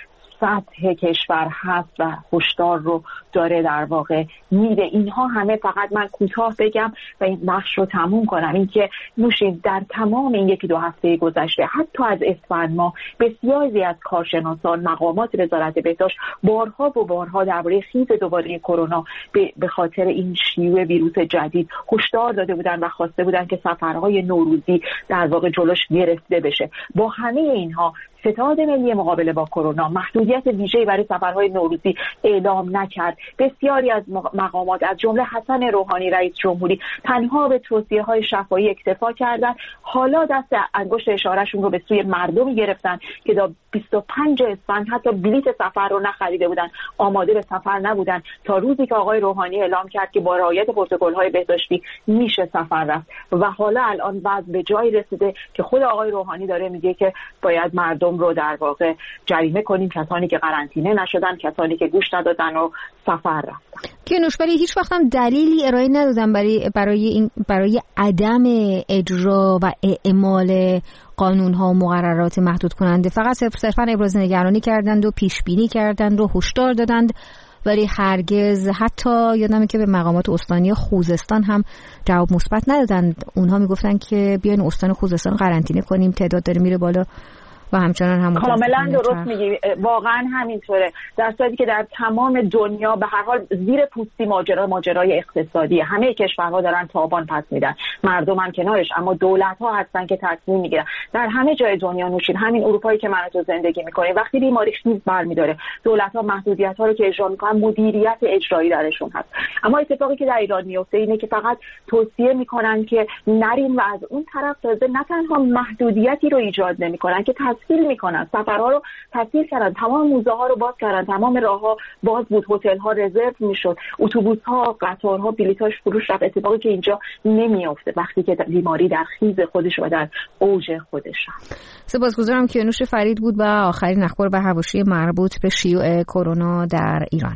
سطح کشور هست و هشدار رو داره در واقع میده. اینها همه، فقط من کوتاه بگم و این بخش رو تموم کنم، این که نوشین در تمام این یکی دو هفته گذشته حتی از اسفند ماه بسیاری از کارشناسان، مقامات وزارت بهداشت بارها و بارها درباره خیز دوباره کرونا به خاطر این شیوع ویروس جدید هشدار داده بودن و خواسته بودن که سفرهای نوروزی در واقع جلوش گرفته بشه. با همه اینها ستاد ملی مقابله با کرونا محدودیت ویژه‌ای برای سفرهای نوروزی اعلام نکرد. بسیاری از مقامات از جمله حسن روحانی رئیس جمهوری تنها به توصیه‌های شفاهی اکتفا کردند. حالا دست انگشت اشارهشون رو به سوی مردمی گرفتن که تا بیست و پنجم اسفند حتی بلیت سفر رو نخریده بودن، آماده به سفر نبودن، تا روزی که آقای روحانی اعلام کرد که با رعایت پروتکل‌های بهداشتی میشه سفر رفت. و حالا الان وضع به جایی رسیده که خود آقای روحانی داره میگه که باید مردم رو در واقع جریمه کنیم، کسانی که قرنطینه نشدن، کسانی که گوش ندادن و سفر رفتن. کیانوش، ولی هیچ وقت هم دلیلی ارائه ندادن برای برای این برای عدم اجرا و اعمال قانون‌ها و مقررات محدود کننده. فقط صرفاً ابراز نگرانی کردند و پیش بینی کردند و هشدار دادند، ولی هرگز حتی یادمه که به مقامات استانی خوزستان هم جواب مثبت ندادند. اونها میگفتن که بیاین استان خوزستان قرنطینه کنیم، تعداد داره میره بالا و همچنان هم کاملا درست میگی، واقعا همینطوره، در صورتی که در تمام دنیا به هر حال زیر پوستی ماجرا ماجرای اقتصادی، همه کشورها دارن تاوان پس میدن، مردم هم کنارش، اما دولت ها هستن که تصمیم میگیرن. در همه جای دنیا نوشین، همین اروپایی که من تو زندگی میکنیم، وقتی بیماری خیز برمیداره دولت ها محدودیت ها رو که اجرا میکنن مدیریت اجرایی درشون هست. اما اتفاقی که در ایران میفته اینه که فقط توصیه میکنن که نرین و از اون طرف تازه نه تنها محدودیتی رو ایجاد نمیکنن که تسهیل میکنن، سفرها رو تسهیل کردن، تمام موزه ها رو باز کردن، تمام راه ها باز بود، هتل ها رزرو میشد، اتوبوس ها، قطارها بلیطاش فروش رفت، اتفاقی که اینجا نمیافته وقتی که بیماری در خیز خودش و در اوج خودش هست. سپاسگزارم. کیانوش فرید بود و آخرین اخبار به حواشی مربوط به شیوع کرونا در ایران.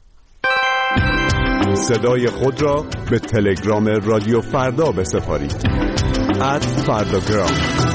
صدای خود را به تلگرام رادیو فردا بسپارید. ات فرداگرام.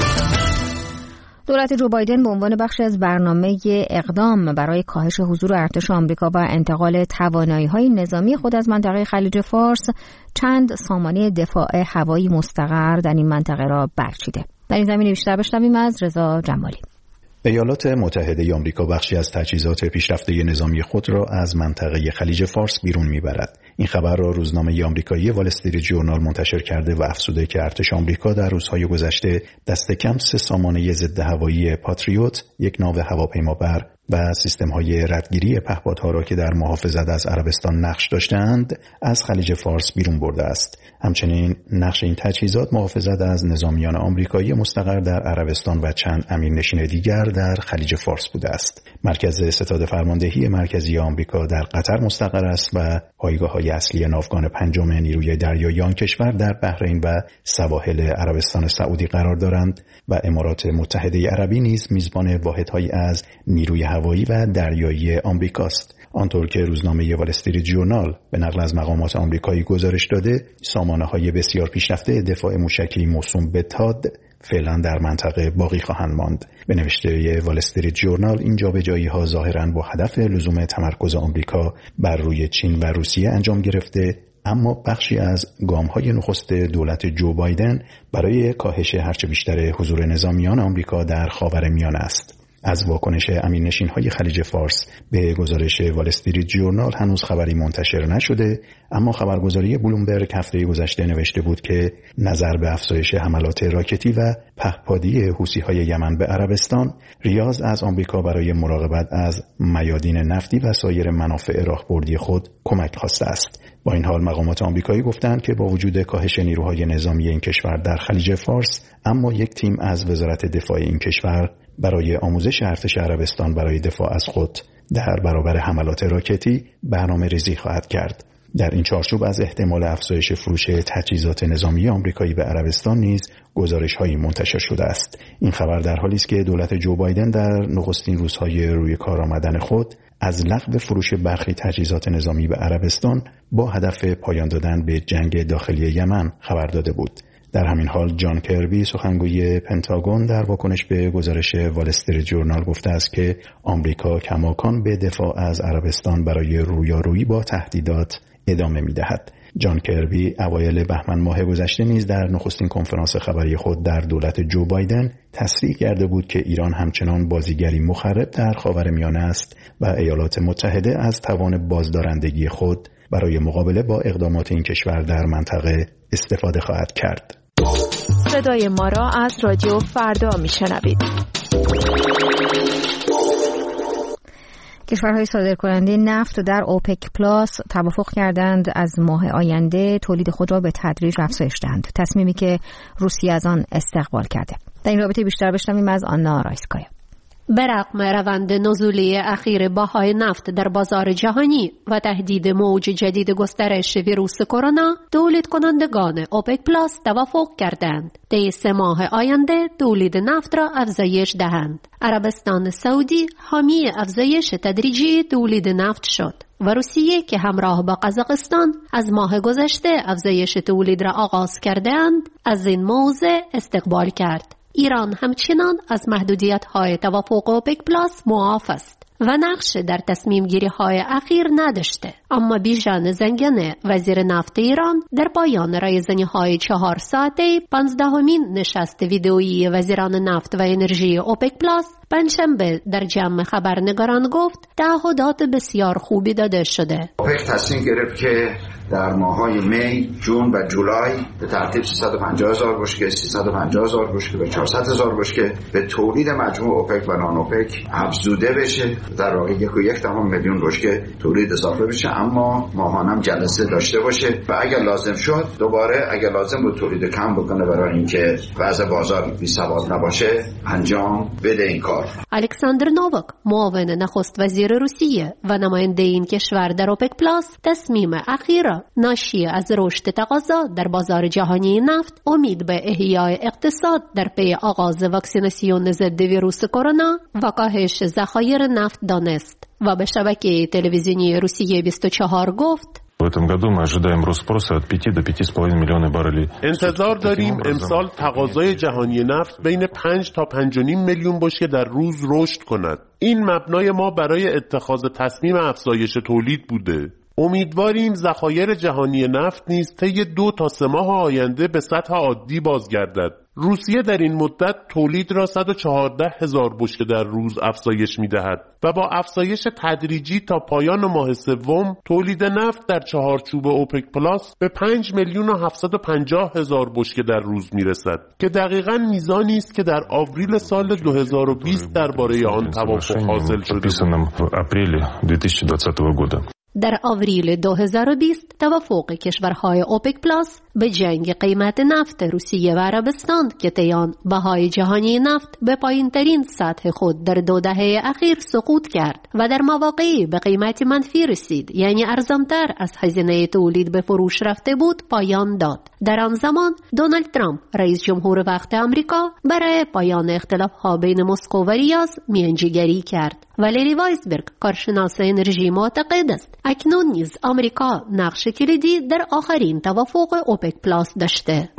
دولت جو بایدن به عنوان بخشی از برنامه اقدام برای کاهش حضور ارتش آمریکا و انتقال توانایی‌های نظامی خود از منطقه خلیج فارس چند سامانه دفاع هوایی مستقر در این منطقه را برچیده. در این زمینه بیشتر بشنویم از رضا جمالی. ایالات متحده آمریکا بخشی از تجهیزات پیشرفته نظامی خود را از منطقه خلیج فارس بیرون میبرد. این خبر را روزنامه آمریکایی وال استریت ژورنال منتشر کرده و افزوده که ارتش آمریکا در روزهای گذشته دست کم سه سامانه ضد هوایی پاتریوت، یک ناو هواپیمابر و سیستم‌های ردگیری پهپادها را که در محافظت از عربستان نقش داشتند از خلیج فارس بیرون برده است. همچنین نقش این تجهیزات محافظت از نظامیان آمریکایی مستقر در عربستان و چند امیرنشین دیگر در خلیج فارس بوده است. مرکز ستاد فرماندهی مرکزی آمریکا در قطر مستقر است و پایگاه‌های اصلی ناوگان پنجم نیروی دریایی آن کشور در بحرین و سواحل عربستان سعودی قرار دارند و امارات متحده عربی نیز میزبان واحدهایی از نیروی هوایی و دریایی آمریکاست. آنطور که روزنامه وال استریت ژورنال به نقل از مقامات آمریکایی گزارش داده، سامانه‌های بسیار پیشرفته دفاع موشکی موسوم به تاد فعلا در منطقه باقی خواهند ماند. به نوشته وال استریت ژورنال این جابجایی‌ها ظاهراً با هدف لزوم تمرکز آمریکا بر روی چین و روسیه انجام گرفته، اما بخشی از گام‌های نخست دولت جو بایدن برای کاهش هرچه بیشتر حضور نظامیان آمریکا در خاورمیانه است. از واکنش امیرنشین‌های خلیج فارس به گزارش وال استریت ژورنال هنوز خبری منتشر نشده، اما خبرگزاری بلومبرگ هفته گذشته نوشته بود که نظر به افزایش حملات راکتی و پهپادی حوثی‌های یمن به عربستان، ریاض از آمریکا برای مراقبت از میادین نفتی و سایر منافع راهبردی خود کمک خواسته است. با این حال مقامات آمریکایی گفتند که با وجود کاهش نیروهای نظامی این کشور در خلیج فارس، اما یک تیم از وزارت دفاع این کشور برای آموزش ارتش عربستان برای دفاع از خود در برابر حملات راکتی برنامه ریزی خواهد کرد. در این چارچوب از احتمال افزایش فروش تجهیزات نظامی آمریکایی به عربستان نیز گزارش‌هایی منتشر شده است. این خبر در حالی است که دولت جو بایدن در نخستین روزهای روی کار آمدن خود از لغو فروش برخی تجهیزات نظامی به عربستان با هدف پایان دادن به جنگ داخلی یمن خبر داده بود. در همین حال جان کربی سخنگوی پنتاگون در واکنش به گزارش وال استریت جورنال گفته است که آمریکا کماکان به دفاع از عربستان برای رویارویی با تهدیدات ادامه می‌دهد. جان کربی اوایل بهمن ماه گذشته نیز در نخستین کنفرانس خبری خود در دولت جو بایدن تصریح کرده بود که ایران همچنان بازیگری مخرب در خاورمیانه است و ایالات متحده از توان بازدارندگی خود برای مقابله با اقدامات این کشور در منطقه استفاده خواهد کرد. صدای ما را از رادیو فردا میشنوید. کشورهای صادرکننده نفت در اوپک پلاس توافق کردند از ماه آینده تولید خود را به تدریج افزایش دهند، تصمیمی که روسیه از آن استقبال کرده. در این رابطه بیشتر بشنویم از آنا رایسکایا. به رغم روند نزولی اخیر بهای نفت در بازار جهانی و تهدید موج جدید گسترش ویروس کرونا، تولید کنندگان اوپک پلاس توافق کردند طی سه ماه آینده تولید نفت را افزایش دهند. عربستان سعودی حامی افزایش تدریجی تولید نفت شد و روسیه که همراه با قزاقستان از ماه گذشته افزایش تولید را آغاز کردند، از این موضع استقبال کرد. ایران همچنان از محدودیت‌های توافق اوپک پلاس معاف است و نقش در تصمیم گیری های اخیر نداشته. اما بیژن زنگنه وزیر نفت ایران در پایان رایزنی های چهار ساعته پانزدهمین نشست ویدئویی وزیران نفت و انرژی اوپک پلاس پنجشنبه در جمع خبرنگاران گفت تعهدات بسیار خوبی داده شده. اوپک تصمیم گرفت که در ماه‌های می، جون و جولای به ترتیب سیصد و پنجاه هزار بشکه، سیصد و پنجاه هزار بشکه و چهارصد هزار بشکه به تولید مجموع اوپک و نان اوپک افزوده بشه. در واقع یک و یک دهم میلیون بشکه تولید اضافه بشه، اما ماهانم جلسه داشته باشه و اگر لازم شد دوباره اگر لازم بود تولید کم بکنه برای اینکه وضع بازار بی ثبات نباشه انجام بده این کار. الکساندر نوواک معاون نخست وزیر روسیه و نماینده این کشور در اوپک پلاس تصمیم اخیر ناشی از رشد تقاضا در بازار جهانی نفت، امید به احیای اقتصاد در پی آغاز واکسیناسیون ضد ویروس کرونا و کاهش ذخایر نفت دانست و به شبکه تلویزیونی روسیه بیست و چهار گفت В этом году мы ожидаем рост спроса от пяти до пяти с половиной миллионов баррелей. انتظار داریم امسال تقاضای جهانی نفت بین پنج تا پنج و نیم میلیون بشکه در روز رشد کند. این مبنای ما برای اتخاذ تصمیم افزایش تولید بوده. امیدواریم ذخایر جهانی نفت نیز طی دو تا سه ماه آینده به سطح عادی بازگردد. روسیه در این مدت تولید را صد و چهارده هزار بشکه در روز افزایش می‌دهد و با افزایش تدریجی تا پایان ماه سوم تولید نفت در چهارچوب اوپک پلاس به پنج میلیون و هفتصد و پنجاه هزار بشکه در روز میرسد که دقیقاً میزانی است که در آوریل سال دو هزار و بیست درباره آن توافق حاصل شده بود. در آوریل دو هزار و بیست توافق کشورهای اوپک پلاس به جنگ قیمت نفت روسیه و عربستان که طی آن بهای جهانی نفت به پایین‌ترین سطح خود در دو دهه اخیر سقوط کرد و در مواقعی به قیمت منفی رسید، یعنی ارزان‌تر از هزینه تولید به فروش رفته بود، پایان داد. در آن زمان دونالد ترامپ رئیس جمهور وقت آمریکا برای پایان اختلاف‌ها بین مسکو و ریاض میانجیگری کرد. والری وایسبرگ کارشناس انرژی معتقد است اکنون نیز آمریکا نقش کلیدی در آخرین توافق اوپک پلاس داشته.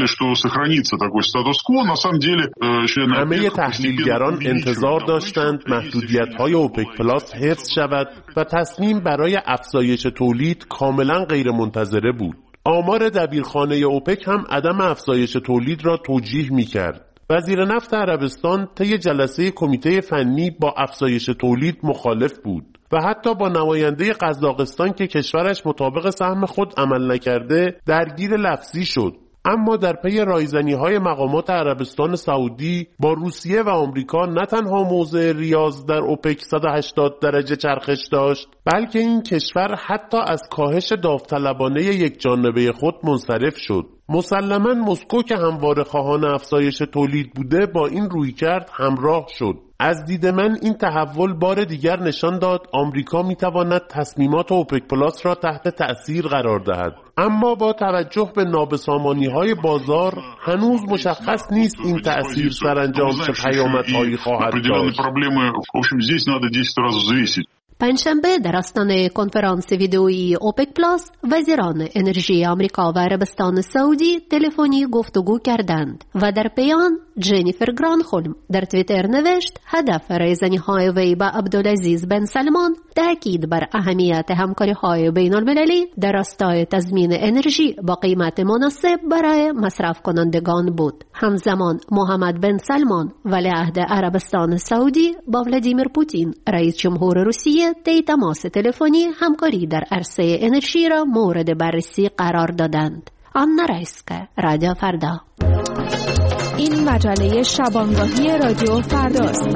همه تحلیلگران انتظار داشتند محدودیت‌های اوپک پلاس حفظ شود و تصمیم برای افزایش تولید کاملا غیر منتظره بود. آمار دبیرخانه اوپک هم عدم افزایش تولید را توجیه می‌کرد. وزیر نفت عربستان طی جلسه کمیته فنی با افزایش تولید مخالف بود و حتی با نماینده قزاقستان که کشورش مطابق سهم خود عمل نکرده درگیر لفظی شد. اما در پی رایزنی‌های مقامات عربستان سعودی با روسیه و آمریکا نه تنها موضع ریاض در اوپک صد و هشتاد درجه چرخش داشت، بلکه این کشور حتی از کاهش داوطلبانه یک جانبه خود منصرف شد. مسلماً مسکو که همواره خواهان افزایش تولید بوده با این رویکرد همراه شد. از دید من این تحول بار دیگر نشان داد آمریکا میتواند تصمیمات اوپک پلاس را تحت تأثیر قرار دهد، اما با توجه به نابسامانی‌های بازار هنوز مشخص نیست این تأثیر سرانجام چه پیامدهایی خواهد داشت. پنجشنبه در آستانه کنفرانس ویدئویی اوپک پلاس وزیران انرژی آمریکا و عربستان سعودی تلفنی گفتگو کردند و در پیام جنیفر گرانهولم در توییتر نوشت هدف رایزنی‌های وی با عبدالعزیز بن سلمان تاکید بر اهمیت همکاری‌های بین‌المللی در راستای تضمین انرژی با قیمت مناسب برای مصرف کنندگان بود. همزمان محمد بن سلمان ولیعهد عربستان سعودی با ولادیمیر پوتین رئیس جمهور روسیه طی تماس تلفنی همکاری در عرصه انرژی را مورد بررسی قرار دادند. آنا رایسکا، رادیو فردا. این مجله شبانگاهی رادیو فرداست.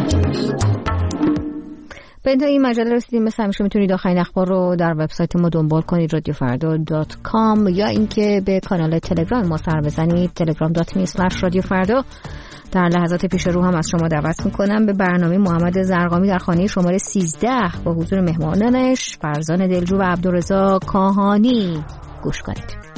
به انتهای این مجله رسیدیم. مثل همیشه میتونید آخرین اخبار رو در وبسایت ما دنبال کنید رادیو فردا دات کام یا اینکه به کانال تلگرام ما سر بزنید تلگرام دات می اسلش رادیو فردا. در لحظات پیش رو هم از شما دعوت میکنم به برنامه محمد زرقامی در خانه شماره سیزده با حضور مهمانانش فرزان دلجو و عبدالرضا کاهانی گوش کنید.